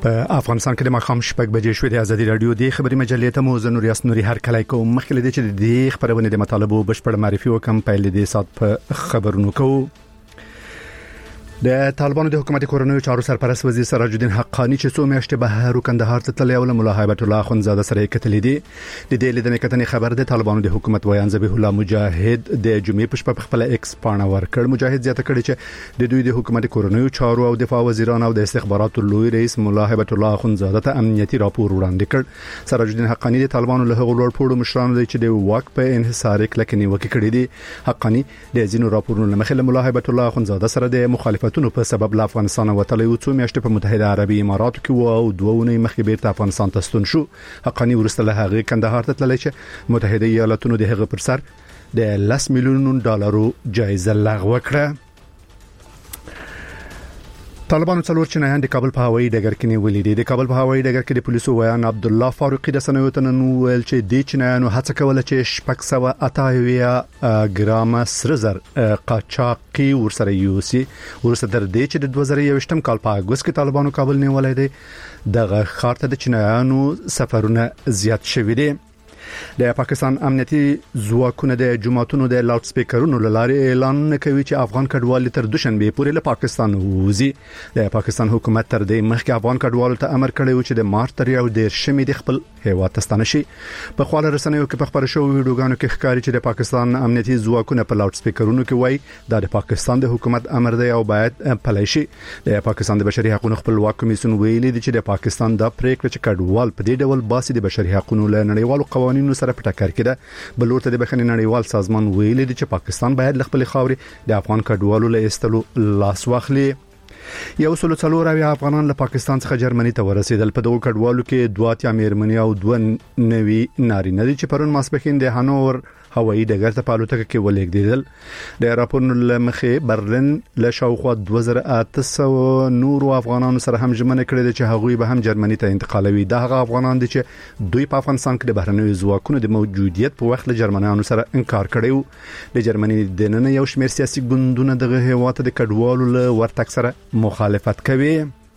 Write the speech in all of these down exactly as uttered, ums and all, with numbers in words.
په افغانستان کې د ماښام شپږ بجې شوې د ازادي رادیو د خبري مجلې ته مو زنور یاسنوري هر کله کوم مخکې د چې د خبرونه د مطالبه بشپړ معرفي وکم په لیدې سات په خبرونو کو د طالبانو د حکومت کورونو چارو سرپرست وزیر سراج الدین حقانی چې څو میاشتې بهر کندهار ته تللی او مولا هیبت الله اخوندزاده سره کتلې دي د دې لیدنې کتنې خبر د طالبانو د حکومت ویان ذبیح الله مجاهد د جمعې په شپه خپل ایکس پاڼه ورکړ. مجاهد زیاته کړي چې د دوی د حکومت کورونو چارو او دفاع وزیران او د استخباراتو لوی رئیس مولا هیبت الله اخوندزاده ته امنیتي راپور وړاندې کړ. سراج الدین حقانی د طالبانو له هغو لوړ پوړو مشرانو دی چې د واک په انحصار کلک نیوکه کړې دي. حقانی د ځینو راپورونو لمخې مولا هیبت الله اخوندزاده سره د مخالفتونو په سبب افغانستان وتلی و څو میاشتې په متحده عربي اماراتو کې و او دوه ونې مخکې بیرته افغانستان ته ستون شو. حقانی ورسته له هغه کندهار ته تللی چې متحده ایالاتونو د هغه پر سر د لس میلیون ډالرو جایزه لغوه کړه. طالبانو څلور چینایان د کابل په هوایي ډګر کې نیولې دي. د کابل په هوایي ډګر کې د پولیسو ویان عبد الله فاروقي د سنوي تنن ویل چې د چینایانو هڅه کوله چې شپږ سوه اته اویا ګرام سره زر قاچاقي ورسره یوسي. ورسره تر دې چې د دوه زره یوویشتم کال په اګوست کې طالبانو کابل نیولې دي. دغه ښار ته د چینایانو سفرونه زیات شوي دي. د پاکستان امنیتي ځواکونه د جماعتونو د لاوډ سپیکرونو لاره اعلان کوي چې افغان کډوال تر دوشنبه پورې له پاکستان ووزي. د پاکستان حکومت تر دې مخکې افغان کډوالو ته امر کړی و چې د مارچ تر یو ډیر شمې د خپل هیواد ته ستانه شي. په خواله رسنیو کې په خبرو شوو ویډیوګانو کې ښکاري چې د پاکستان امنیتي ځواکونه په لاوډ سپیکرونو کې وایي دا د پاکستان د حکومت امر دی او باید پلی شي. د پاکستان د بشري حقوقو خپلواک کمیسیون ویلي دی چې د پاکستان د پریکړه چې کډوال په دې ډول باسي د بشري حقوقو له نړیوالو قوانینو سره په ټکر کې ده. بل ورته د بخښنې نړیوال سازمان ویلي دی چې پاکستان باید خپل خاورې د افغان کډوالو له استلو لاس واخلي. یو سلو څلور اویا افغانان له پاکستان څخه جرمني ته ورسېدل. په دغه کډوالو کې دوه اتیا میرمنې او دوه نوي نارینه دي چې پرون ماسپښین د هانوور هوایي ډګر ته په الوتکه کې ولېږدېدل. د راپورونو لمخې برلین له شاوخوا دوه زره اته سوه نورو افغانانو سره هم ژمنه کړې چې هغوی به هم جرمني ته انتقالوي. دا هغه افغانان دي چې دوی په افغانستان کې د بهرنیو ځواکونو د موجودیت په وخت له جرمنیانو سره انکار کړی. د جرمني د نن یو شمېر سیاسي ګوندونه دغه هیواد د کډوالو له ورتګ سره مخالفت کوي.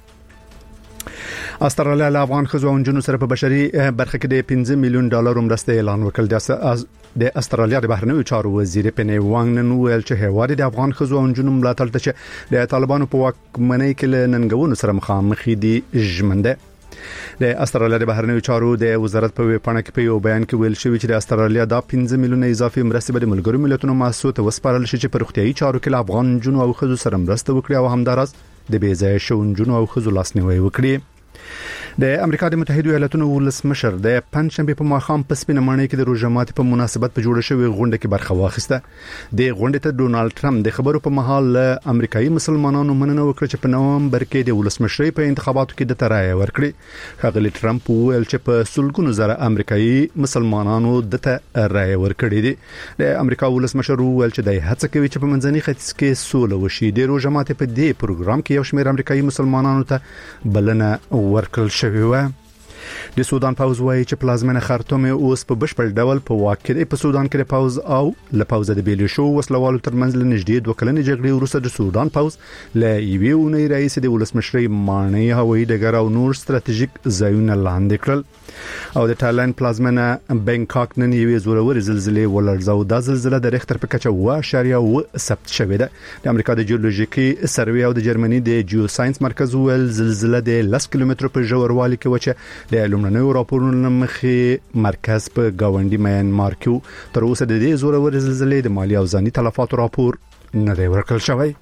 استرالیا له افغان خزو او جنونو سره په بشري برخه کې د پنځه میلیون ډالر مرسته اعلان وکړ. د استرالیا د بهرنیو چارو وزیر پنی وانګ نن ویل چې هیواد د افغان خزو او جنونو ملاتړ ته چې د طالبانو په واکمنۍ کې له ننګونو سره مخامخ دي ژمنده. د استرالیا د بهرنیو چارو د وزارت په ویبپاڼه کې په یو بیان کې ویل شوی چې د استرالیا د پنځه میلیون اضافي مرستې به د ملګرو ملتونو مؤسسو ته وسپارل شي چې په روغتيایي چارو کې له افغان جنونو او خزو سره مرسته وکړي او همدارس د بې ځایه شوو جنونو او خزو لاسنیوي وکړي. د امریکا د متحده ایالاتونو ولسمشر د پنځشنبه په ماښام په سپینه ماڼۍ کې د روژه ماتي په مناسبت په جوړه شوې غونډه کې برخه واخیسته. د غونډې ته ډونالد ټرمپ د خبرو په مهال له امریکایي مسلمانانو مننه وکړه چې په نومبر کې د ولسمشرۍ په انتخاباتو کې د ترای ورکړي. ښاغلي ټرمپ ویل چې په سلګونو زره امریکایي مسلمانانو دته رائے ورکړي دي. د امریکا ولسمشر ویل چې د هڅه کوي چې په منځني ختیځ کې سوله وشي. د روژه ماتي په دې پروګرام کې یو شمېر امریکایي مسلمانانو ته بلنه ورکړل شوی و. د سودان پوز وایي چې پلازمنه خرطوم اوس په بشپړ ډول په واک کې دی. په سودان کې د پوز او له پوز د بیل شو وسلوالو ترمنځ له نږدې دوه کلنې جګړې وروسته د سودان پوز له یوې اونۍ رئیس د ولسمشرۍ ماڼۍ هوایي ډګر او نور ستراتیژیک ځایونه لاندې کړل. او د تایلند پلازمنه بانکاک نن یوې زورورې زلزلې ولړزاو. دا زلزله د ریختر په کچه اوه اعشاریه اوه ثبت شوې ده. د امریکا د جیولوژیکي سروې او د جرمني د جیوساینس مرکز ول زلزله د لس کیلومترو په ژوروالي کې وچه د لومړنیو راپورونو مخې مرکز په گاونډي میانمار کې. تر اوسه د دې زورورې زلزلې د مالی او ځاني تلفاتو راپور نه دی ورکړل شوی.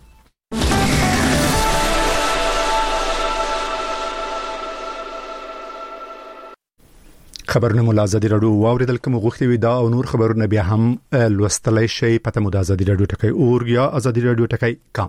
خبرونه مو ازادي رادیو واوریدل کوم غوښتي وي دا او نور خبرونه بیا هم لوستلای شي پته مو د ازادي رادیو ټکی اور یا ازادي رادیو ټکی کام.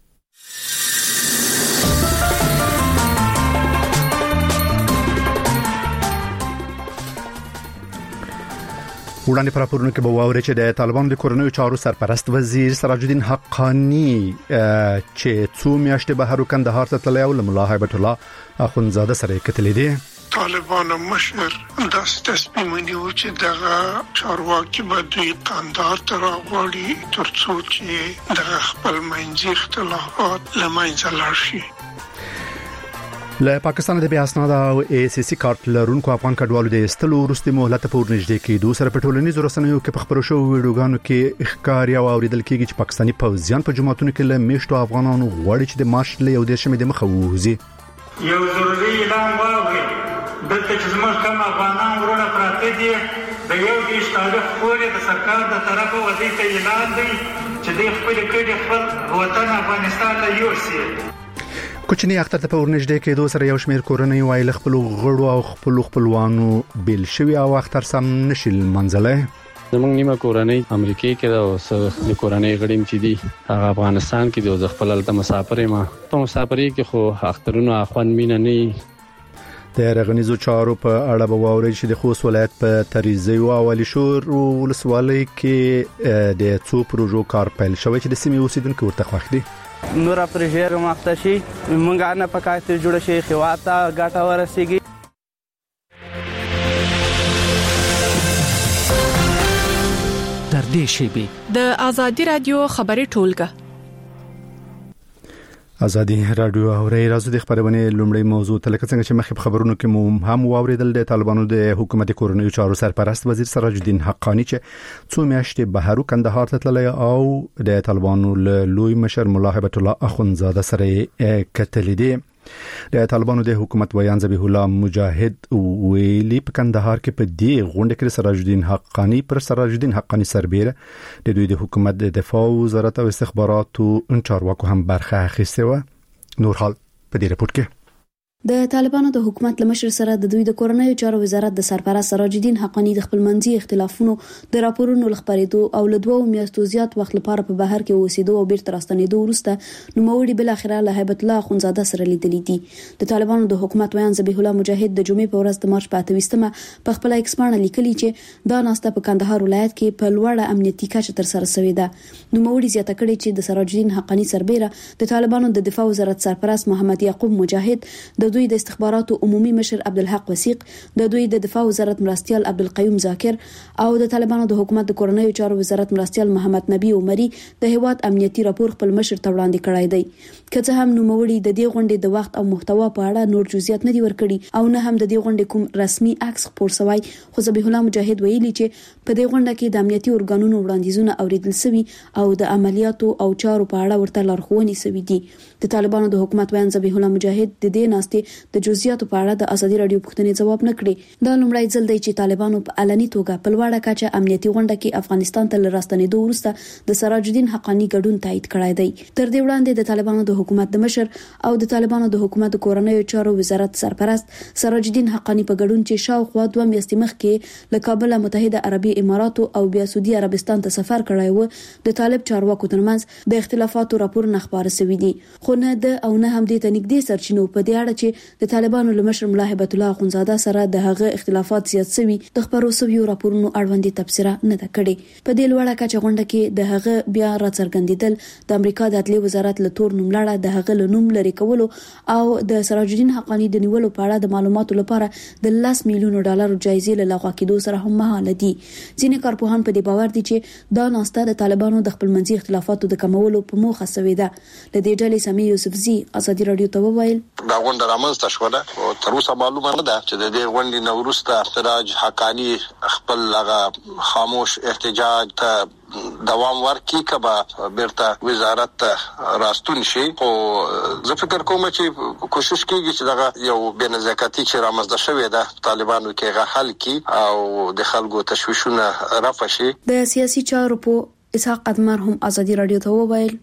وړاندې پر راپورونه کې به واوري چې د طالبانو د کورونو چارو سرپرست وزیر سراج الدین حقانی چې څو میاشتې بهر کندهار ته تللی او مولا هیبت الله اخوندزاده سره کتلې دي. طالبان مشر داس تصمیم نیو چې دغه چارواکي به دوی کندهار ته راغواړي ترڅو چې دغه خپل منځي اختلافات له منځه لاړ شي. له پاکستان د بیا اسناد او ای سی سی کارت لرونکو افغان کډوالو د استلو وروستي مهلت په ورنږدې کېدو سره په ټولنیزو رسنیو کې په خبرو شو ویډیوګانو کې ښکاري او اوریدل کېږي چې پاکستاني پوځیان په جماعتونو کې له میشتو افغانانو غواړي چې د مارش له یو دیشمې د مخه ووځي. یو ضروري اعلان واوري دلته چې زموږ کوم افغانان ورونه پراته دي د یو دیش تاریخ پورې د سرکار د طرفه وظیفه اعلان دی چې د خپل کډې خپل وطن افغانستان ته یوسي. کوچنی اختر ته په ورنږدې کېدو سره یو شمېر کورنۍ وایي خپل غړو او خپل خپلوانو بیل شوی او اختر سم نشي منځلای. زمونږ نیمه کورنۍ امریکای کې دا او د کورنۍ غړي چې دي هغه افغانستان کې دي او خپل الته مسافر ما په مسافرۍ کې خو اخترونو اخوان مینه نه د رغنیزو چارو په اړه به واوري چې د خوست ولایت په تریزی او اولی شور ولسوالۍ کې د څو پروژو کار پیل شوی چې د سیمې اوسیدونکو ورته خوښ دي. نور پروژې مختشي مونږه نه پکایته جوړ شي خواته ګټه ورسیږي. در دې شی به د ازادي رادیو خبري ټولګه ازادي رادیو اوري راځو د خبرونه لومړی موضوع تلکه څنګه چې مخې خبرونو کې مو هم واوریدل د طالبانو د حکومت کورنیو چارو سرپرست وزیر سراج الدین حقانی چې څو میاشتې بهر کندهار ته تللی او د طالبانو لوی مشر مولا هیبت الله اخونزاده سره کتل دي. د طالبانو د حکومت ویان ذبیح الله مجاهد ویلی په کندهار کې په دې غونډه کې سراج الدین حقانی پر سراج الدین حقانی سربېره د دوی د حکومت د دفاع وزارت او استخباراتو چارواکو هم برخه اخیسته و. نور حال په دې رپورت کې د طالبانو د حکومت لمشر سره د دوی د کورنیو چارو وزارت د سرپرست سراج الدین حقانی د خپلمنځي اختلافونو د راپورونو لخبرېدو او له دوه میاشتو زیات وخت لپاره په بهر کې اوسېدو او بیرته راستنېدو وروسته نوموړي بل اخره له هیبت الله اخونزاده سره لیدلې دي. د طالبانو د حکومت ویان ذبیح الله مجاهد د جمعې په ورځ د مارچ په اتويستمه په خپل ایکس باندې لیکلي چې دا ناسته په کندهار ولایت کې په لوړه امنیتي کچه تر سره شوې ده. نوموړي زیاته کړې چې د سراج الدین حقانی سربېره د طالبانو د دفاع وزارت سرپرست محمد یعقوب مجاهد د دوی د استخباراتو عمومي مشر عبدالحق وثیق د دوی د دفاع وزارت مرستيال عبدالقیوم ذاکر او د طالبانو د حکومت د کورنیو چارو وزارت مرستيال محمد نبی عمری د هیواد امنیتي راپور خپل مشر ته وړاندې کړای دی. که څه هم نوموړي د دې غونډې د وخت او محتوا په اړه نور جزئیات نه دي ورکړي او نه هم د دې غونډې کوم رسمي عکس خپور شوی، خو ذبیح الله مجاهد ویلي چې په دې غونډه کې د امنیتي ارګانونو وړاندیزونه اوریدل شوي او د عملیاتو او چارو په اړه ورته لارښوونې شوي دي. د طالبانو د حکومت ویان ذبیح الله مجاهد د دې ناستې د جزئیاتو په اړه د ازادي رادیو پوښتنې جواب نه کړي. دا لومړی ځل دی چې طالبانو په علني توګه په لوړه کچه امنیتي غونډه کې افغانستان ته راستنېدو وروسته د سراج الدین حقانی ګډون تایید کړی دی. تر دې وړاندې د طالبانو د حکومت د مشر او د طالبانو د حکومت د کورنیو چارو وزارت سرپرست سراج الدین حقانی په ګډون چې شاوخوا دوه میاشتې مخکې له کابل متحده عربي اماراتو او بیا سعودي عربستان ته سفر کړی و د طالب چارواکو ترمنځ د اختلافاتو راپورونه خبره شوې دي، خو نه د او نه هم د تنګدې سرچینو په دې اړه چې د طالبانو لمشر مولا هیبت الله اخونزاده سره د هغه اختلافات زیات شوي د خبرو شوي راپورونو اړوندې تبصره نه ده کړې. په دې لوړه کچه غونډه کې د هغه بیا راڅرګندېدل د امریکا د عدلي وزارت له تور نوملړه د هغه له نوم لري کولو او د سراج الدین حقانی د نیولو په اړه د معلوماتو لپاره د لس میلیونو ډالر جایزې له لغوه کېدو سره هم مهاله دي. ځینې کارپوهان په دې باور دي چې دا ناسته د طالبانو د خپلمنځي اختلافاتو د کمولو په موخه شوې ده. له دې ډلې سمي یوسفزي ازادي رادیو ته وویل دا غونډه رامنځته شوه او تر اوسه معلومه نه ده چې د دې غونډې نه وروسته سراج حقانی خپل هغه خاموش احتجاج ته دوام ورکړي کبا بیرته وزارت ته راستون شي. خو زه فکر کوم چې کوشش کیږي چې دغه یو بې نزاکتي چې رامنځته شوې ده طالبانو کې هغه حل کړي او د خلکو تشویشونه رفع شي. د سیاسي چارو په اسحاق ادمر هم ازادي رادیو ته وویل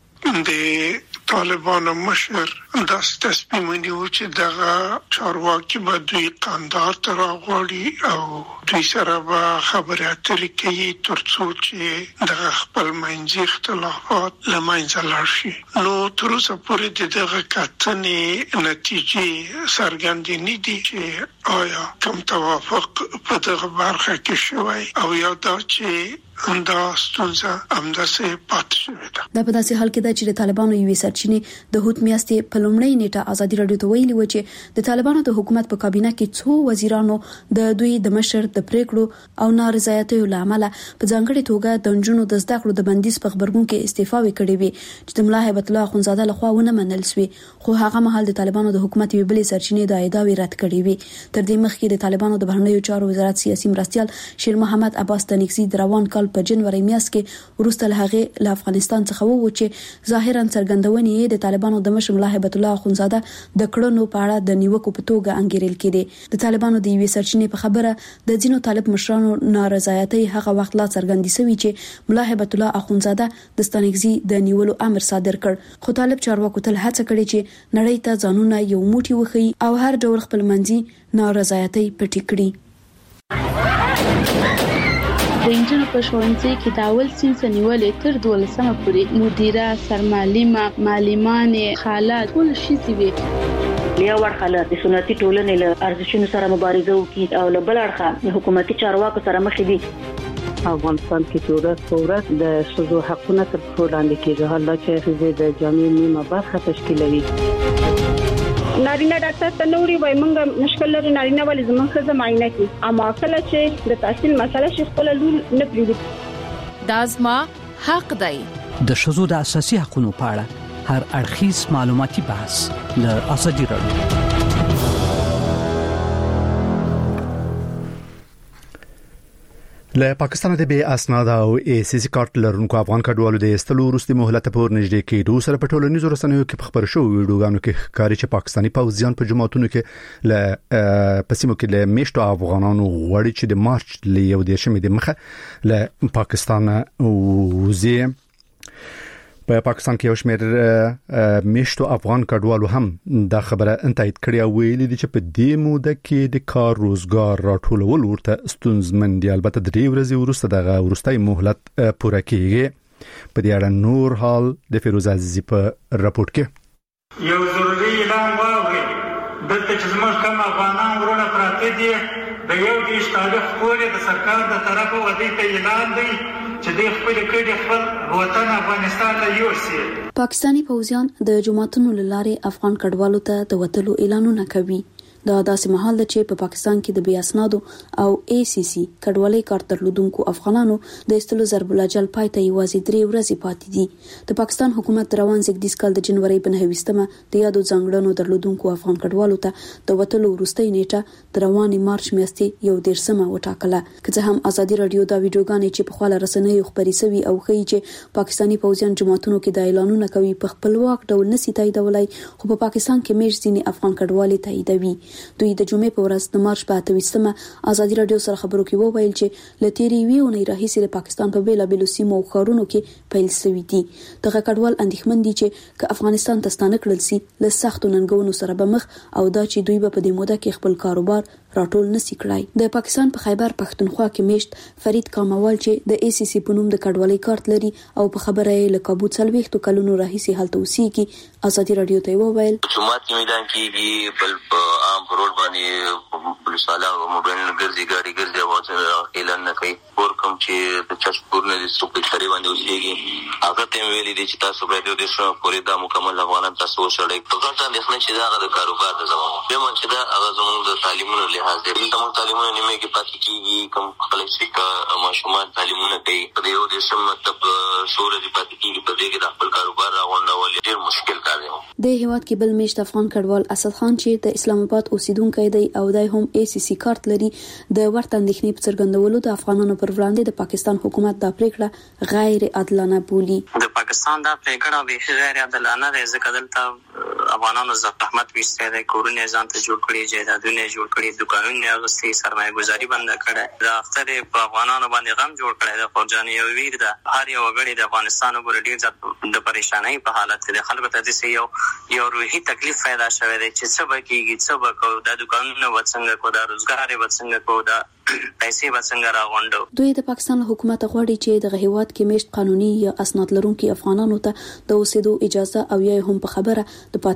د طالبانو مشر داسې تصمیم ونیو چې دغه چارواکي به دوی کندهار ته راغواړي او دوی سره به خبرې اترې کوي تر څو چې دغه خپلمنځي اختلافات له منځه لاړ شي. نو تر اوسه پورې د دغه کتنې نتیجې څرګندې نه دي چې آیا کوم توافق په دغه برخه کې شوی او یا دا چې دا ستونزه همداسې پاتې شوې ده. دا په داسې حال کې ده چې د طالبانو یوې سرچینې د هوت میاشتې په لومړۍ نیټه ازادي راډیو ته ویلي و چې د طالبانو د حکومت په کابینه کې څو وزیرانو د دوی د مشر د پریکړو او نارضایتیو لامل په ځانګړي توګه د جنونو د زده کړو د بندیز په خبرګون کې استعفا وکړي وي چې د ملا هیبت الله اخونزاده لخوا ونه منل شوی، خو هغه مهال د طالبانو د حکومت یوې بلې سرچینې د ادعاوې رد کړې وي. تر دې مخکې د طالبانو د بهرنیو چارو وزارت سیاسي مرستيال شیر محمد عباس تنګزي د روان کال په جنوري میاشت کې ورسته له هغه له افغانستان څخه وو چې ظاهرا څرګندونې د طالبانو د مشر ملا هیبت الله اخونزاده د کړنو په اړه د نیوکو په توګه انګیرل کېده. د طالبانو د یوې سرچینې په خبره د ځینو طالب مشرانو نارضایتي هغه وخت لا څرګندې شوې چې ملا هیبت الله اخونزاده د ستانګزي د نیولو امر صادر کړ، خو طالب چارواکو تل هڅه کړې چې نړۍ ته ځانونه یو موټی وخی او هر ډول خپل منځي نارضایتي پټې کړي. د انجنونو په ښوونځي کې د اول صنف نیولې تر دولسمه پورې مدیره، سرمعلمه، معلمانې، خالات ټول شي وي. لیا ورخاله د سنتي ټولنې له ارزښتونو سره مبارزه وکړي او له بل اړخه د حکومتي چارواکو سره مخ دي. افغانستان کې چې ورځ په ورځ د ښځو حقونه تر پښو لاندې کېږي، حالا چې ښځې د جامعې نیمه برخه تشکیلوي. نارینه ډاکټر ته نوري وای مونږ مشکل لري نارینه ولې زموږ ښځه معاینه کوي، اما کله چې د تحصیل مسله شي خپل لور نه پریږدي. دا زما حق دی. د ښځو د اساسي حقوقو په اړه هر اړخیز معلوماتي بحث له ازادي راډیو. له پاکستان د بي اسناد او اي سي سي کارت لرونکو افغان کډوالو د استلو وروستي مهلت پور نږدې کېدو سره په ټولنیزو رسنیو کې خبر شو ویډیوګانو کې ښکاري چې پاکستاني پوځیان په جماعتونو کې له پسیمو کې له میشتو افغانانو غواړي چې د مارچ ل یو دیرشمې د مخه له پاکستان وزي. په پاکستان کې یو شمېر میشتو افغان کډوالو هم دا خبره انتایید کړې او ویلي دي چې په دې موده کې د کار روزګار راټولول ورته ستونزمن دي. البته د دې ورځې وروسته دغه وروستي مهلت پوره کیږي. په دې اړه نور حال د فیروز عزیزی په راپورټ کې. یو ضروري اعلان واوري دلته چې زموږ کوم افغانان ورونه پراته دي د یو دیش تاریخ پورې د سرکار د طرفه ودی ته اعلان دی چې د خپل کډي خپل وطن افغانستان ته یوسي. پاکستانی پوځیان د جماعتونو لاره افغان کډوالو ته د وټلو اعلانونه کوي. دا داسې مهال ده چې په پاکستان کې د بي اسنادو او اي سي سي کډوالۍ کارت درلودونکو افغانانو د استلو ضرب الاجل پای ته یوازې درې ورځې پاتې دي. د پاکستان حکومت روان زیږدیز کال د جنوري په نهمه د یادو ځانګړنو درلودونکو افغان کډوالو ته د وټلو وروستۍ نیټه د رواني مارچ میاشتې یو دیرشمه وټاکله. که څه هم ازادي راډیو دا ویډیوګانې چې په خپل رسنیو خبري شوي او ښیي چې پاکستانی پوځیان جماعتونو کې د اعلانونه کوي په خپلواک ډول نسی تاییدولای، خو په پاکستان کې مېش ځینې افغان کډوالۍ تاییدوي. دوی د جمعې په ورځ د مارچ په اتویشتمه ازادي راډیو سره خبرو کې وویل چې لتيري ویونې راهیسې د پاکستان په بیلا بیلو سیمو او ښارونو کې پیل شوی دي. دغه کډوال اندېښمن دي چې که افغانستان ته ستانه کړل شي له سختو ننګونو سره به مخ او دا چې دوی به په دې موده کې خپل کاروبار راټول نسی کړای. د پاکستان په خیبر پښتونخوا کې میشت فرید کاموال چې د اي سي سي په نوم د کډوالۍ کارت لري او په خبره یې له کابو څلويختو کلونو راهیسې هلته اوسېږي، ازادي راډیو ته وویل جمعات کې میدان کې بل په عام روډ باندې پولیس والا او موبایل ګرځي ګاډي ګرځي او اعلان نه کوي ور کوم چې د چشپور نه د سپې خري باندې اوسېږي. هغه ته ویلي دي چې تاسو باید د شو پورې د مکمل افغانان تاسو وشړئ. په کار ته د چې دا د کاروبار د زمون به مونږ چې دا هغه زمون د تعلیمونو لحاظ دی د موږ تعلیمونه نیمه کې پاتې کیږي کوم خپل شي ماشومان تعلیمونه کوي په یو د سم مطلب شور دي پاتې کیږي په دې کې د خپل کاروبار راغونډول ډېر مشکل کار دی. د هیواد کې بل میشت افغان کډوال اسد خان چې د اسلام آباد اوسیدونکی دی او دای هم اي سي سي کارت لري د ورته اندېښنې په څرګندولو د افغانانو پر وړاندې د پاکستان حکومت دا پریکړه غیر عادلانه بولی. د پاکستان دا پریکړه به غیر عادلانه ده ځکه دلته افغانانو زحمت وشته د کورونه ځان ته جوړ کړي، جایدادونه جوړ کړي، دکانونه غوستي، سرمایه گذاري بند کړه. دا اختر په افغانانو باندې غم جوړ کړی د فوجاني او ویر ده. هر یو غړي د افغانستان وګړي ډیر د پریشانای په حالت کې د خلکو ته د یو یو روحي تکلیف پیدا شوی دی چې څه به کېږي، څه به کوو، د دکانونو وڅنګه کو، د روزګار وڅنګه کو، د پیسې وڅنګه راغونډو. دوی د پاکستان حکومت غواړي چې د هیواد کې میشت قانوني یا اسناد لرونکي افغانانو ته د اوسېدو اجازه او یا هم په خبره د پات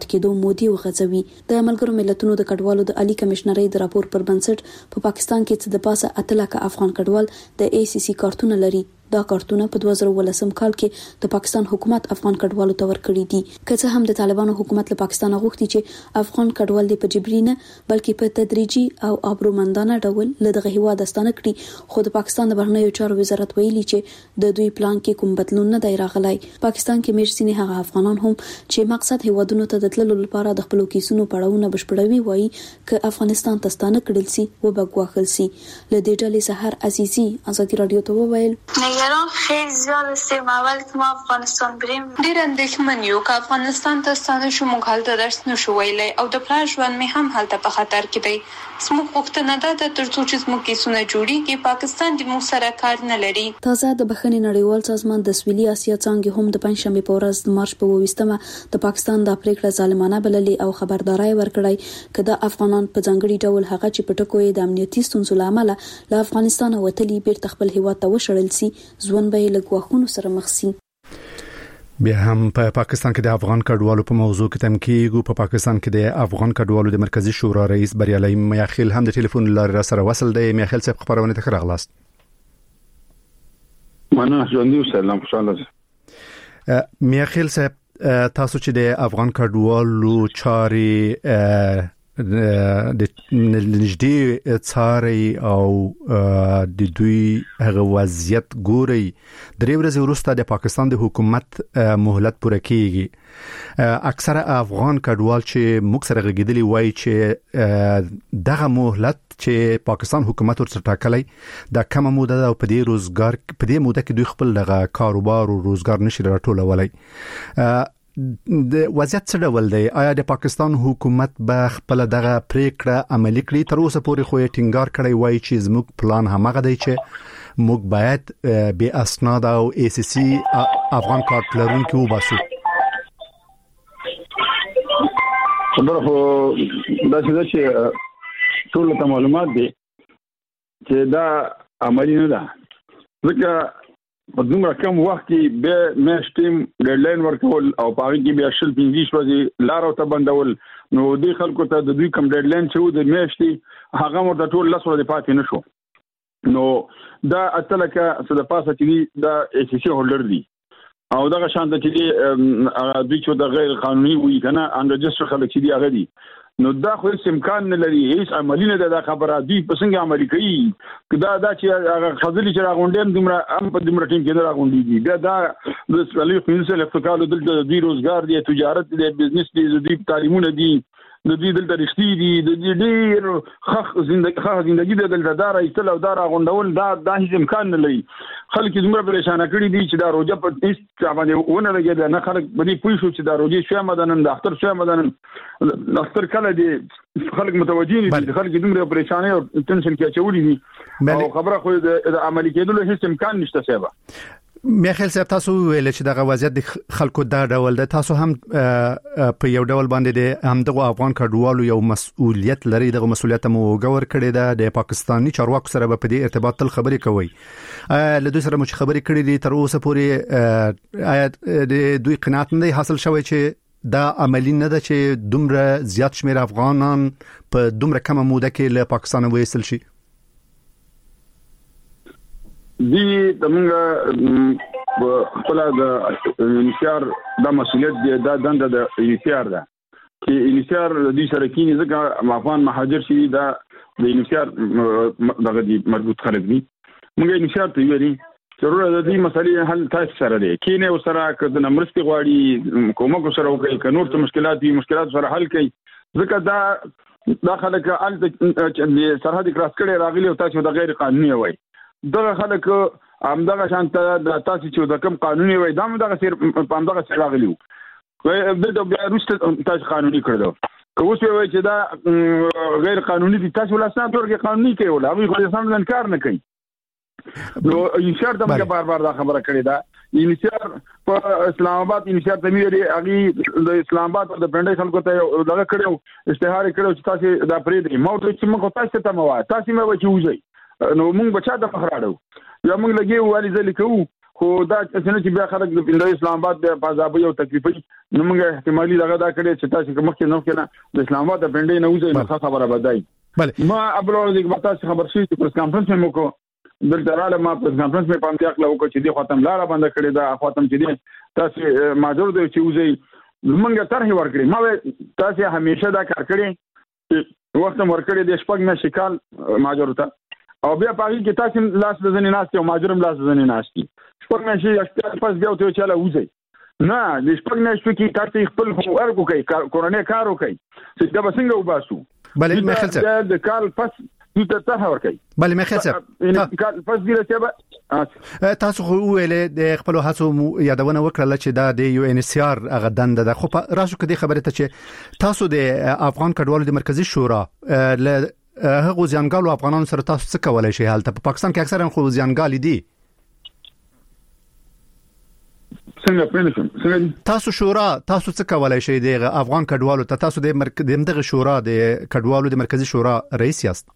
پاتې کېدو مودي وغځوي. د ملګرو ملتونو د کډوالو د عالی کمشنرۍ د راپور پر بنسټ په پاکستان کې څه د پاسه اته لکه افغان کډوال د ای سی سی کارتونه لري. دا کارتونه په دوه زره ولسم کال کې د پاکستان حکومت افغان کډوالو ته ورکړي دي. که څه هم د طالبانو حکومت له پاکستان غوښتي چې افغان کډوال د پجبرینه بلکې په تدریجي او آبرومندانه ډول له دغه هیواد ستانه کړي، خو د پاکستان د بهرنیو چارو وزارت ویلي چې د دوی پلان کې کوم بدلون نه دی راغلی. پاکستان کې میرسینې هغه افغانان هم چې مقصد هیوادونو ته د تللو لپاره د خپل کیسونو پړاوونه بشپړوي وایي ک افغانستان ته ستانه کړل سي و بګواخل سي. له دې ډلې سحر عزیزي ازادي رادیو ته وویل نگران خیلی زیاد هستیم. اول که ما افغانستان بریم ډیر اندېښمن یو که افغانستان ته ستانه شو موږ هلته درس نشو ویلی او د پلار ژوند مې هم هلته په خطر کې دی. زموږ غوښتنه ده د تر څو چې زموږ کیسونه جوړیږي پاکستان د موږ سره کار نه لري. تازه د بخښنې نړیوال سازمان د سویلي اسیا څانګې هم د پنځشنبه په ورځ د مارچ په اوویشتمه د پاکستان د پریکړه ظالمانه بللې او خبرداري ورکړی چې د افغانان په ځانګړي ډول هغه چې په ټکو یې د امنیتي ستونزو لامل له افغانستان وتلي بیرته خپل هیواد ته وشړل سي ځوان به له غواخونو سره مخ سي. بیا هم په پاکستان کې د افغان کډوالو په موضوع کې تم کېږو. په پاکستان کې د افغان کډوالو د مرکزی شورا رئیس بریالي میاخیل هم د ټلیفون لارې را سره وصل دی. میاخیل صاحب خبرونه ته راغلاست. مننه ژوندۍ سلام خوشاله. میاخیل صاحب تاسو چې د افغان کډوالو چاري د نږدې څاري او د دوی هغه وضعیت ګوري، درې ورځې وروسته د پاکستان د حکومت مهلت پوره کیږي. اکثره افغان کډوال چې موږ سره غږیدلی وایي چې دغه مهلت چې پاکستان حکومت ورته ټاکلی د کم موده او په دې روزګار په دې موده کې دوی خپل دغه کاروبار او روزګار نشي راټولولای. د وضعیت څه ډول دی؟ آیا د پاکستان حکومت به خپل دغه پریکړه عملي کړي؟ تر اوسه پورې خو یې ټینګار کړی وایي چې زموږ پلان همغه دی چې موږ باید به اسناد او ای سی سی افغان کارت لرونکي وباسو. خبره خو دا چې ټول ته معلومات دي چې دا عملي نه ده، ځکه په دومره کم وخت کې به میاشتې ډیډلاین ورکول او په هغه کې بیا شل پنځه ورځې لار او ته بندول. نو دې خلکو ته د دوی کم ډیډلاین چې و د میاشتې هغه ورته ټول لس ورځې پاتې نشو. نو دا اتلکه څه د پاسه چې دا ای سی سی هولډر دي او دغه شان د چې دوی چې د غیر قانوني وي کنه انرجستر خلک چې دی هغه دي. نو دا خو هیڅ امکان نه لري، هیڅ عملی نه ده دا خبره. دوی په څنګه عملي کوي؟ دا دا چې هغه خزلي چې راغونډیم دومره ام په دومره ټیم کې نه راغونډيږي. بیا دا د سوالي فینانسل افتقال دلته د دوی روزګار دی، تجارت دی، بزنس دی، د دوی تعلیمونه دي، د دوی دلته رښتې دي، د دې ډېر خخ ژوندۍ خخ ژوندۍ د دلته دار ایستل او دار غونډول دا د هیڅ امکان نه لري. خلک دومره پریشان کړي دي چې دا روزه په هیڅ باندې ونه لګي. نه خلک باندې پوي شو چې دا روزه شوه مدنن د اختر شوه مدنن د اختر کله دي خلک متوجي دي، خلک دومره پریشانه او ټنشن کې اچولي دي او خبره خو د عملي کېدلو هیڅ امکان نشته. سبا میاخیل صاحب تاسو ویل چې دغه وضعیت د خلکو دا ډول ده، تاسو هم په یو ډول باندې د همدغه افغان کډوالو یو مسؤلیت لري، دغه مسؤلیت مو وګور کړی ده. د پاکستاني چارواکو سره په دې ارتباط تل خبرې کوي. له دوی سره مو خبرې کړې دي تر اوسه پورې؟ آیا د دوی قناعت نه حاصل شوی چې دا عملی نه ده چې دومره زیات شمیر افغانان په دومره کم موده کې له پاکستان وایستل شي؟ دی دمغه خپل د انشار د مسؤلیت دی، دا دنده د انشار ده چې انشار د دې سره کې ځکه افغان مهاجر شي دا د انشار دغه دی مربوط خلک دي. موږ انشار ته ویلي ضرورت د دې مسلې حل تاسو سره دی، کینه او سره کده نمرستي غواړي کومک سره وکړي، ک نور څه مشکلات دي مشکلات سره حل کړي. ځکه دا دا خلک ال د سرحد کراس کړي راغلي او تاسو د غیر قانوني وای دغه خلک همدغه شانته د تاسو چې د کوم قانوني وای دا همدغه سیر په همدغه سیر راغلیو د بیا روسته تاسو قانوني کړو. که اوس وایي چې دا غیر قانوني دي تاسو ولاسنه تورګه قانوني کوي ولا هغه خو ځان انکار نه کوي. نو انشار دغه بار بار دا خبره کړې ده. انشار په اسلام آباد انشار ته ویلي هغه د اسلام آباد د پندای خلکو ته دغه کړو اشتهار کړو چې تاسو دا پرې دی مو ته چې موږ تاسو ته مو تاسو مې وځي نو موږ بچا د فخراړو یا موږ لګي والی ځل کوو خو دا څنګه چې بیا خلک د اسلام آباد د فضابي او تکلیفي نو موږ احتمالي دغه دا کړی چې تاسو کوم کې نو کې د اسلام آباد د پندې نه وځي نو خبره بدای بله ما ابلور دې متاسف خبر شي چې پرس کانفرنس مې وکړ د دراله ما پرس کانفرنس مې پام کې خپل وکړ چې دې ختم لاره بند کړی دا ختم چې دې تاسو ماجور دی چې وځي موږ طرح ورکړي ما تاسو همیشه دا کار کړی وخت ورکړي د شپږ نه شکال ماجور ته او بیا پاږي کې تاسو لاس د ځنې ناشته او ماجورم لاس د ځنې ناشتي شپږ نه شي اشتیا پس بیا ته چاله وځي نه د شپږ نه شو کې تاسو خپل هومورک کوي کورونه کار کوي چې دا څنګه وباسو بله ما خلص د کال پس د ته ورکي بله ما خلص کال پس دی چې تاسو خو ویلې د خپل هڅو یادونه وکړه چې دا د یو ان اس ار هغه دند ده خو راشو کدي خبره ته چې تاسو د افغان کډوالو د مرکزی شورا ل هغه ځانګالو افغانانو سره تاسو څه کولای شئ حالت په پاکستان کې اکثرا خو ځانګالي دي څنګه پېنشم څنګه تاسو شورا تاسو څه کولای شئ د افغان کډوالو ته تاسو د مرکز دغه شورا د کډوالو د مرکزی شورا رئیس یاست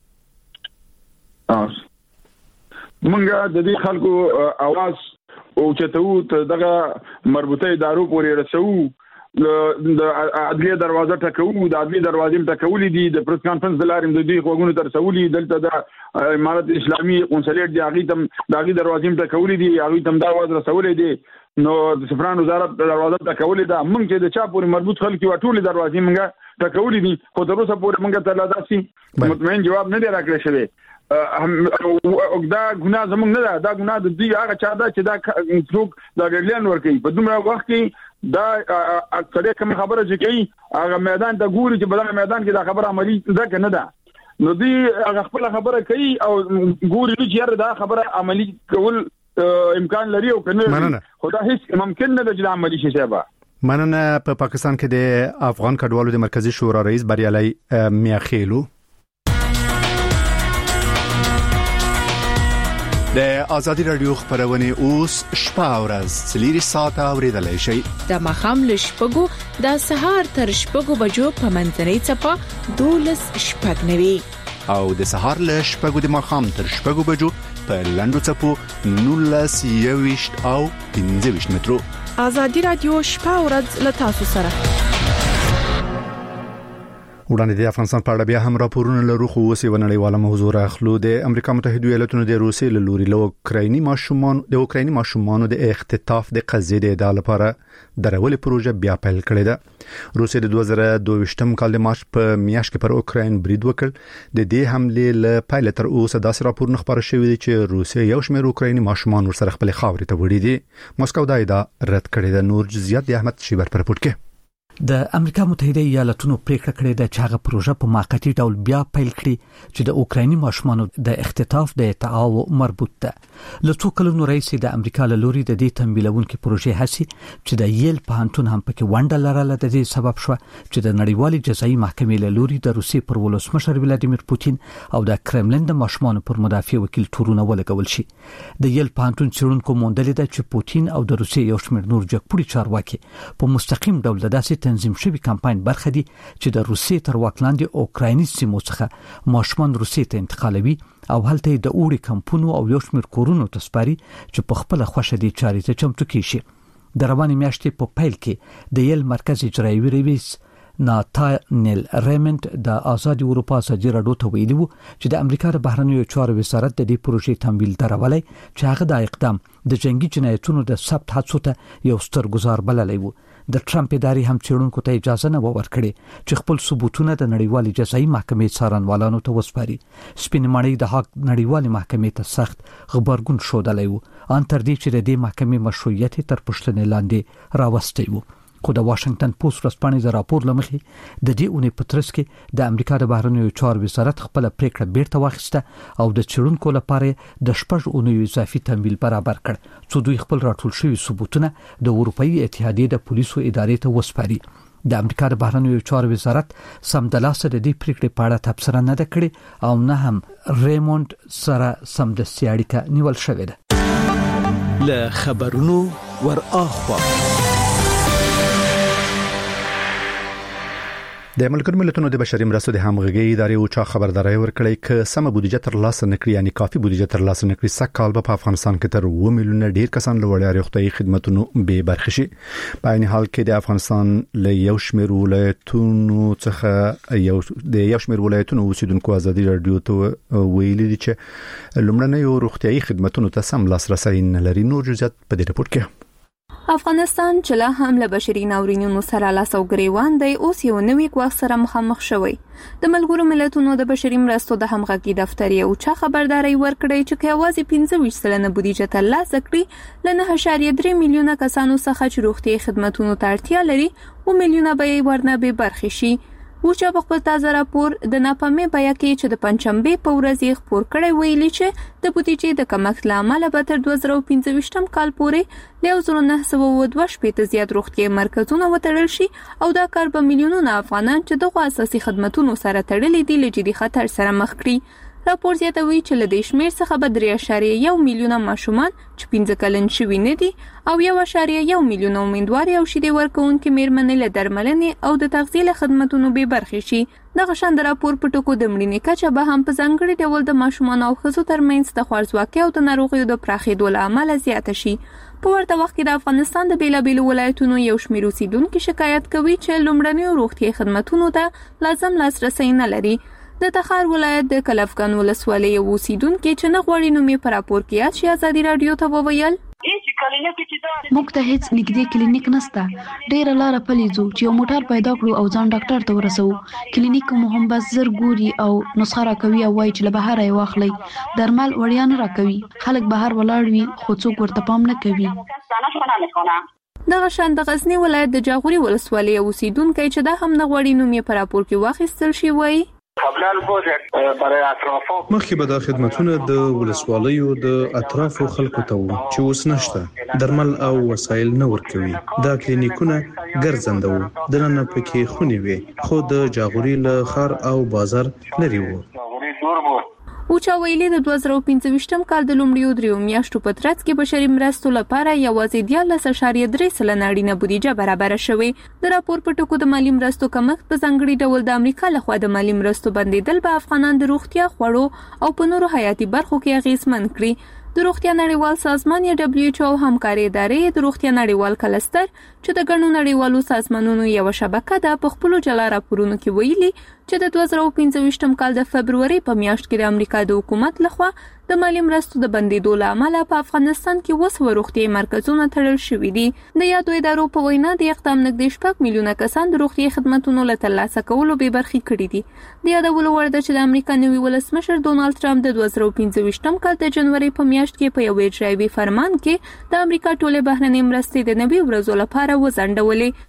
اوس مونږه د دې خلکو اواز او چتو دغه مربوطه ادارو پورې رسو د عدلیه دروازه ټکوو د عدلیه دروازې ټکولې دي د پریس کانفرنس د لارې د دې خوګونو تر سوولې دلته د امارت اسلامي قونسلیت دی هغه تم د هغه دروازې ټکولې دي هغه تم دا واز رسولې دي نو د سفران وزارت دروازه ټکولې ده موږ چې د چا پورې مربوط خلک یو ټول دروازې موږ ټکولې دي خو تر اوسه پورې موږ ته لا داسي مطمئن جواب نه دی راکړی شوی او دا ګناه زموږ نه ده دا ګناه د دې هغه چا ده چې دا څوک دا ګډلین ورکوي په دومره وخت کې دا اکثره کوم خبره چې کوي هغه میدان ته ګوري چې په میدان کې دا خبره عملی ده کنه ده نو دی هغه خپل خبره کوي او ګوري چې دا خبره عملی کول امکان لري او کنه خدا هیڅ ممکن نه ده چې عملی شي شابه مننه په پاکستان کې د افغان کډوالو د مرکزی شورا رئیس بریالي میاخیلو د آزادی رادیو خبرونه اوس شپه ورځ سلیری ساعته اوریدلای شي د مخام لشپګو د سهار تر شپګو بجو په منځنۍ چپا دولس شپګنوي او د سهار لشپګو د مخام تر شپګو بجو په لندو چپو نولس یويشت او پنځه ویشت مترو آزادی رادیو شپه ورځ له تاسو سره وړاندې د افغانستان په اړه بیا هم راپورونه لرو خو اوس یو نړیواله موضوع راخلو د امریکا متحده ایالاتونو د روسیې له لوري له اوکرایني ماشومان د اوکرایني ماشومانو د اختطاف د قضیې د ادعا لپاره درولې پروژه بیا پیل کړې ده روسیې د دوه زره دوه ویشتم کال د مارچ په میاشت کې پر اوکراین برید وکړ د دې حملې له پیل تر اوسه داسې راپورونه خبر شوي دي چې روسیې یو شمېر اوکرایني ماشومان ورسره خپل خاورې ته وړي دي مسکو دا ادعا رد کړې ده نور جزئیات د احمد شیبر پر پورت کې د امریکا متحده ایالاتونو پریکړه کړې ده چې هغه پروژه په موقتی ډول بیا پیل کړي چې د اوکرایني ماشومانو د اختطاف د ادعاو مربوط ده له څو کلونو راځي د امریکا له لوري د دې تمویلونکو پروژې هڅې چې د یل پوهنتون هم پکې ونډه لرله د دې سبب شو چې د نړیوالې جزایي محکمې له لوري د روسي پر ولسمشر ولادیمیر پوتین او د کرملین د ماشومانو پر مدافع وکیل تورونه ولګول شي د یل پوهنتون څېړونکو موندل ده چې پوتین او د روسي یو شمېر نور جګپوړي چارواکي په مستقیم ډول داسې تنظیم شوی کمپاین برخه دي چې د روسیې تر واک لاندې اوکرایني سیمو څخه ماشومان روسیې ته انتقالوي او هلته د اوړي کمپونو او یو شمېر کورونو تسپاري چې په خپل خوښه دي چاري ته چمتو کیږي د رواني میاشتې په پیل کې د یل مرکز اجرایي رئیس ناتانیل ریمنډ د آزاد اروپا سجی راډیو ته ویلي وو چې د امریکا د بهرنیو چارو وزارت د دې پروژې تمویل درولای چې هغه د اقدام د جنگي جنایتونو د ثبت هڅو ته یو ستر گزار بللی وو د ټرمپ ادارې هم چېرونکو ته اجازه نه ورکړي چې خپل ثبوتونه د نړیوالې جزایي محکمې څارنوالانو ته وسپاري سپین مړی د حق نړیوالې محکمې ته سخت خبرګون شودلی وو ان تر دې چې د دې محکمې مشروعیت تر پوښتنې لاندې راوستی وو خو د واشنگټن پوسټ ورځپاڼې د راپور لمخې د دې اونۍ په ترڅ کې د امریکا د بهرنیو چارو وزارت خپل پریکړه بیرته واخیسته او د چېرونکو لپاره د شپږ اونیو اضافي تمویل برابر کړ څو دوی خپل راټول شوي ثبوتونه د اروپאי اتحادیې د پولیسو ادارې ته وسپاري د امریکا د بهرنیو چارو وزارت سمدلاسه د دې پریکړې په اړه تبصره نه ده کړې او نه هم ریموند سره سمدستي اړیکه نیول شوې ده له خبرونو ور اخوا د ملګرو ملتونو د بشري مرستو د همغږي ادارې او چا خبرداري ورکړې ک سم بودیجه تر لاسه نکړي یعنی کافي بودیجه تر لاسه نکړي سکهال په افغانستان کې تر و میلیونه ډیر کسان لوړ روغتيایي خدماتونو به برخه شي. په عین حال کې د افغانستان له یو شمېر ولایتونو څخه یو د یو شمېر ولایتونو اوسیدونکو ازادي رادیو ته ویلي دي چې لومړنۍ روغتيایي خدماتونو ته سم لاسرسي نه لري. نور جزئیات په دې رپورت کې. افغانستان چې له حمله بشري ناورینونو سره لاس او ګریوان دی اوس یو نوې ګواښ سره مخامخ شوی. د ملګرو ملتونو د بشري مرستو د همغږي دفتر یو چا خبرداري ورکړی چې کاوازي پنځه ویشت سلنه بودیجه ترلاسه کړي لنه هشاریه درې میلیونه کسانو څخه چې روغتي خدماتونو ته اړتیا لري او میلیونه به ورنه به برخه شي. وچا په خپل تازه راپور د ناپامه بیا کې چې د پنځمبه په ورځ یې خبر کړی ویلي چې د بودیجې د کمښت لامل به تر دوه زره پنځه ویشتم کال پورې له زره نه سوه دوه شپږ زیات روغتي مرکزونه وتړل شي او دا کار به میلیونونه افغانان چې دغه اساسي خدماتونو سره تړلي دي له جدي خطر سره مخ کړي. راپور زیاتوي چې له دې شمېر څخه به درې اعشاریه یو میلیونه ماشومان چې پنځه کلن شوي نه دي او یو اعشاریه یو میلیونه امیندواري او شیدې ورکوونکې میرمنې له درملنې او د تغذیې له خدماتونو به برخې شي. دغه شان د راپور په ټکو د مړینې کچه به هم په ځانګړي ډول د ماشومان او ښځو ترمنځ د خوارځواکۍ او د ناروغیو د پراخېدو له امله زیاته شي. په ورته وخت کې د افغانستان د بیلابیلو ولایتونو یو شمېر اوسیدونکو شکایت کوي چې لومړنیو روغتي خدماتونو ته لازم لاسرسي نه لري. د تخار ولایت د کلفګان ولسوالۍ اوسیدونکو چې نه غوړي نومې په راپور کې یاد شي ازادي رادیو ته وویل موږ ته هیڅ نږدې کلینیک نشته. ډېر لاره پلي ځو چې یو موټر پیدا کړو او ځان ډاکټر ته ورسو. کلینیک مو هم بس زر ګوري او نسخه راکوي او وایي چې له بهر یې واخلي. درمل وړیا نه راکوي. خلک بهر ولاړ وي خو څوک ورته پام نه کوي. دغه شان د غزنی ولایت د جاغوري ولسوالۍ اوسیدونکو چې دا هم نه غوړي نومې په راپور کې واخیستل شي وایي مخکې به دا خدمتونه د ولسوالیو د اطرافو خلکو ته وو چې اوس نشته. درمل او وسایل نه ورکوي. دا کلینیکونه ګرځنده وو دننه پکې خونې وي خو د جاغوري له ښار او بازار لري وو. اوچا ویلي د دوه زره پنځه ویشتم کال د لومړیو دریو میاشتو په ترڅ کې بشري مرستو لپاره یوازې دیارلس اعشاریه درې سلنه اړینه بودیجه برابر شوې. د راپور په ټکو د مالی مرستو کمښت په ځانګړي ډول د امریکا لخوا د مالی مرستو بندیدل به افغانان د روغتیا خوړو او په نورو حیاتي برخو کې اغیزمن کړي. د روغتیا نړیوال سازمان یا دبليو ایچ او همکاري ادارې د روغتیا نړیوال کلستر چې د ګڼو نړیوالو سازمانونو یو شبکه ده په خپل جلا راپورونو کې ویلي چې د دوه زره پنځه ویشتم کال د فبرवरी په میاشت کې د امریکا د حکومت لخوا د مالی مرستو د بندیدو له امله په افغانستان کې وسو روغتي مرکزونه تړل شوي دي. د یادو ادارو په وینا د اقدام نږدې شپږ میلیونه کسان د روغتي خدماتو له ترلاسه کولو به برخې کړي دي. د یادولو وړ ده چې د امریکا نوي ولسمشر ډونالد ټرمپ د دوه زره پنځه ویشتم کال د جنوري په میاشت کې په یو اجرایي فرمان کې د امریکا ټولې بهرنۍ مرستې د نوي ورځو لپاره وځنډولې.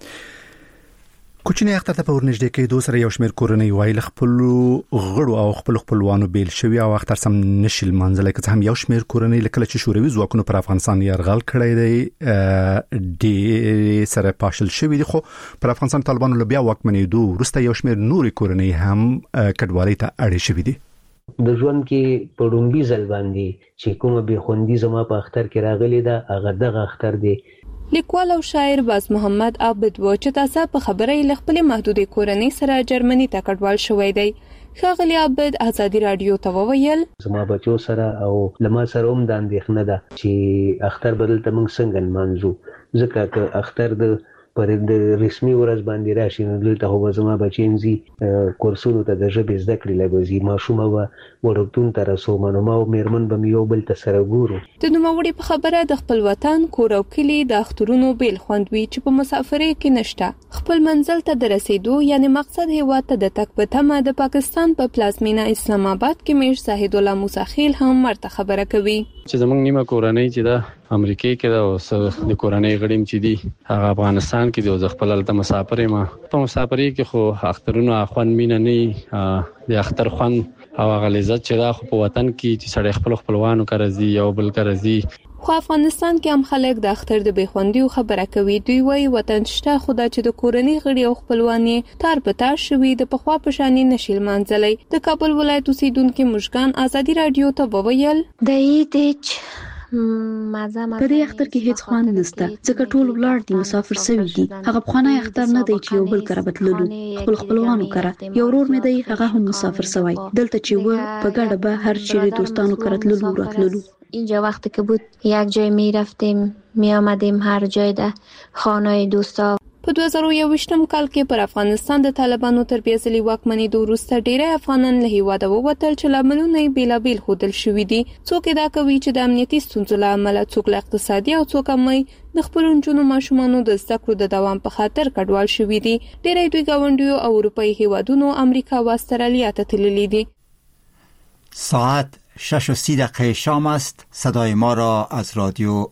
کوچنی اختر ته په ورنږدې کېدو سره یو شمېر کورنۍ وایي خپل غړو او خپل خپلوانو بیل شوی او اختر سم نشل منځله که هم یو شمېر کورنۍ لکه چې شوروي ځواکونو پر افغانستان يرغل کړی دی د سره پاشل شوی دی خو پر افغانستان طالبانو له بیا واکمنېدو وروسته یو شمېر نوري کورنۍ هم کډوالۍ ته اړې شوی دي. د ژوند کې په ډومبي ځل باندې چې کومه به خوندي زما په اختر کې راغلی دا هغه دغه اختر دی. لیکوال او شاعر باز محمد عابد و چې تاسو په خبره ل خپل محدودې کورنۍ سره جرمني ته کډوال شوی دی. ښاغلی عابد ازادي رادیو ته وویل زما بچو سره او لما سره هم د اندېښنه ده چې اختر بدل ته موږ څنګه نمانځو ځکه که اختر د پر د رسمي ورځ باندې راشي نو دلته هو زما بچینزي کورسونو ته د ژبې زده کړې لګوي ماشومه و ورکتون تر سو منو ما او میرمن به یو بل ته سره ګورو. د نوموړي په خبره د خپل وطن کور او کلی د اخترونو بیل خوندوي چې په مسافرۍ کې نشته. خپل منزل ته د رسیدو یعنی مقصد هیواد ته د تک په تمه د پاکستان په پلازمینه اسلام آباد کې میر زاهد الله موسی خیل هم مرته خبره کوي چې زمونږ نیمه کورنۍ چې دا امریکای کې دا اوس د کورنۍ غړیم چې دي هغه افغانستان کې د خپل الته مسافر ما په مسافرۍ کې خو اخترونو اخوان مینه نه د اختر خوان او هغه لذت چې دا خو په وطن کې چې سړی خپل خپلوانو کارزي یو بل کارزي. خو افغانستان کې هم خلک د اختر د بخوندي خبره کوي. دوی وايي وطن شته خدا چې د کورنۍ غړي او خپلوانی تار په تار شوي د پخوا پشانی نشیل منځلې. د کابل ولایت اوسیدونکو مشکان ازادي رادیو ته وویل د عید په دې اختر کې هیڅ خوان نشته ځکه ټول ولاړ دي مسافر سوي دي هغه بخانه اختر نه دی چې یو بل کړه بتللو خپل خپلوانو کړه یو ورور مې دی هغه هم مسافر سوی دلته چې و په ګډه به هر چیرې دوستانو کرتللو راتللو اینجا وقتی که بود یک جای می رفتیم می آمدیم هر جای ده خانه دوستا. په دوه زره یوویشتم کال کې پر افغانستان د طالبانو تر بیا ځلې واکمنېدو وروسته ډېری افغانان له هېواده ووتل چې لاملونه یې بېلابېل ښودل شوي دي. څوک ادعا کوي چې د امنیتي ستونزو له امله څوک له اقتصادي او څوک هم د خپلو نجونو ماشومانو د زده کړو د دوام په خاطر کډوال شوي دي. ډېری دوی ګاونډیو او اروپایي هېوادونو امریکا و استرالیا ته تللي دي. ساعت شش و سی دقیقه شام است. صدای ما را از رادیو